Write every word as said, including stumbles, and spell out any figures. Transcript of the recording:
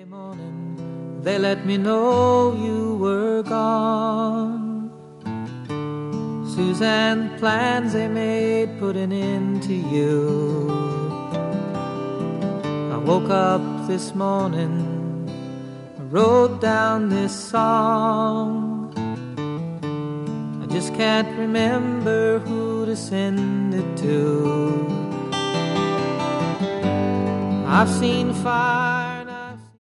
morning, they let me know you were gone. Suzanne, plans they made put an end to you. I woke up this morning, I wrote down this song. I just can't remember who to send it to. I've seen fire